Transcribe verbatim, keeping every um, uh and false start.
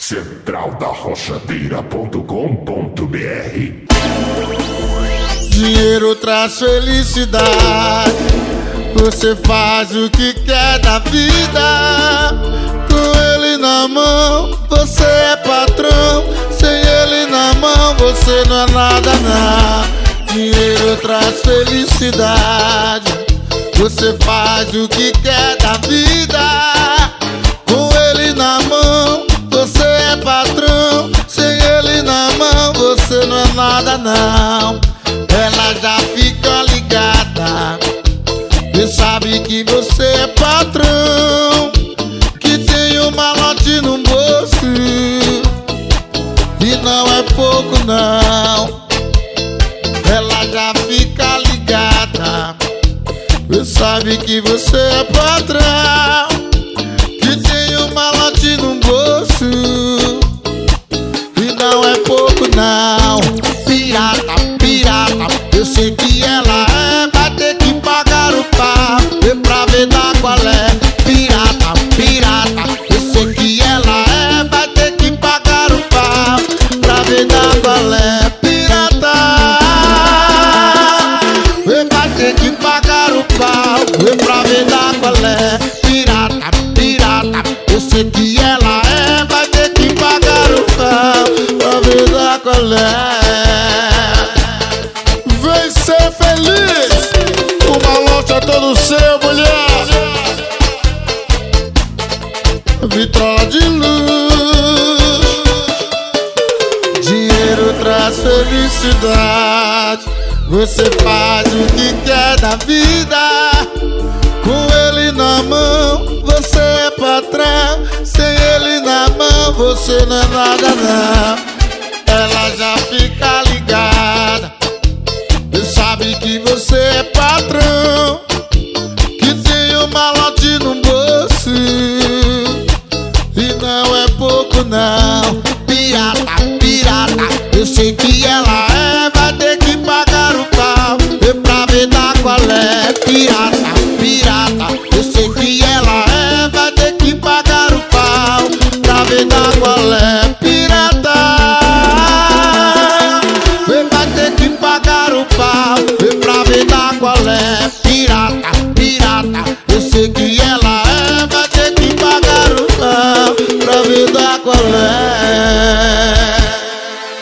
central da rochadeira ponto com ponto br. Dinheiro traz felicidade, você faz o que quer da vida. Com ele na mão, você é patrão. Sem ele na mão, você não é nada, não. Dinheiro traz felicidade, você faz o que quer da vida. Com ele na mão, você é patrão. Sem ele na mão, você não é nada, não. Ela já fica ligada e sabe que você é patrão, que tem um malote no bolso e não é pouco, não. Ela já fica ligada e sabe que você é patrão, que tem um malote no bolso e não é pouco, não. Pirata, pirata, eu sei que ela é, vai ter que pagar o pau, vê pra ver da qual é. Pirata, pirata, eu sei que ela é, vai ter que pagar o pau, pra ver da qual é. Pirata, vai ter que pagar o pau, vê pra ver da qual é. Pirata, pirata, eu sei que ela é, vai ter que pagar o pau, pra ver da qual é. Vem ser feliz, o malote é todo seu, mulher. Vitrola de luz, dinheiro traz felicidade, você faz o que quer da vida. Com ele na mão, você é patrão. Sem ele na mão, você não é nada, não. Ela já fica ligada e sabe que você é patrão, que tem um malote no bolso e não é pouco, não. Pirata, pirata, eu sei que ela é, vai ter que pagar o pau, vê pra ver da qual é. Pirata, pirata,